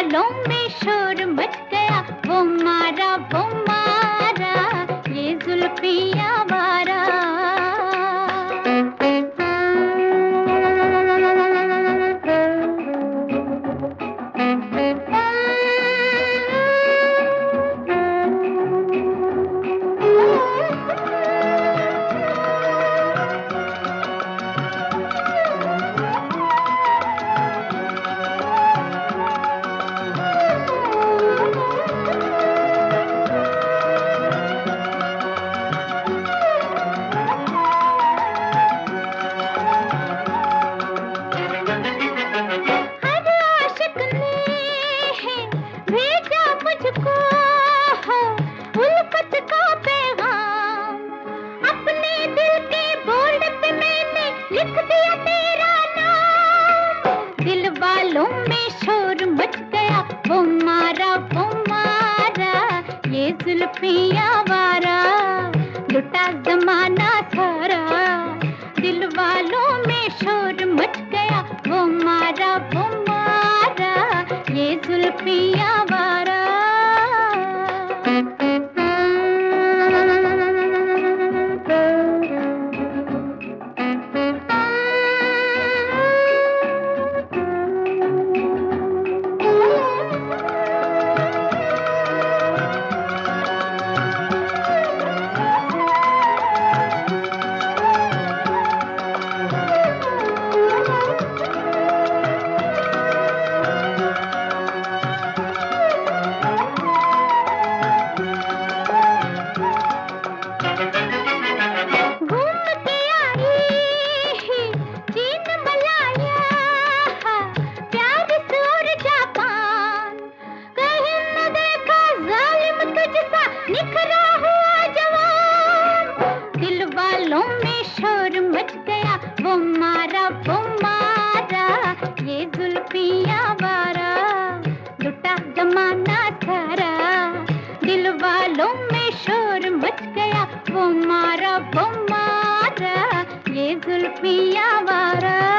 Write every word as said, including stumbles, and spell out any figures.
वालों में शोर मच गया, वो मारा वो मारा ये जुल्फी आवारा। उल्फत का पैगाम अपने दिल के बोर्ड पे मैंने लिख दिया तेरा नाम। दिल वालों में शोर मच गया, वो मारा वो मारा ये जुल्फी आवारा। लुटा जमाना सारा, दिल वालों में शोर मच गया, वो मारा वो मारा ये जुल्फी आवारा। निखरा हुआ जवान, दिल वालों में शोर मच गया, वो मारा वो मारा ये जुल्फी आवारा। लुटा जमाना सारा, दिल वालों में शोर मच गया, वो मारा वो मारा ये जुल्फी आवारा।